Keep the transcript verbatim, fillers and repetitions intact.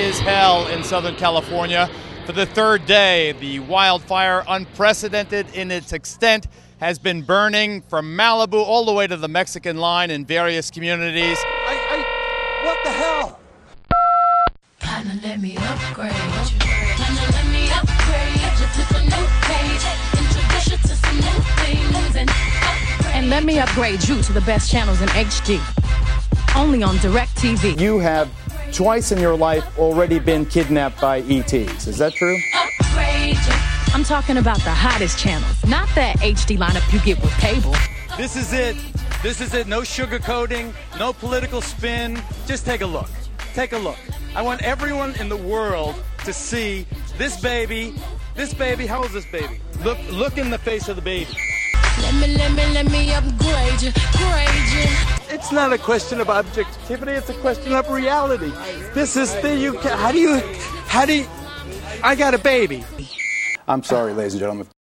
is hell in Southern California. For the third day, the wildfire, unprecedented in its extent, has been burning from Malibu all the way to the Mexican line in various communities. I, I, what the hell? Kinda let me upgrade you. Kinda let me upgrade you to the new page. Introduce you to some new things and upgrade. And let me upgrade you to the best channels in H D. Only on DirecTV. You have twice in your life already been kidnapped by E Ts. Is that true? Upgrade you. I'm talking about the hottest channels, not that H D lineup you get with cable. This is it. This is it. No sugarcoating, no political spin. Just take a look. Take a look. I want everyone in the world to see this baby. This baby, how old is this baby? Look, look in the face of the baby. Let me, let me, let me upgrade you. Grade you. It's not a question of objectivity. It's a question of reality. This is the you. How do you? How do you? I got a baby. I'm sorry, ladies and gentlemen.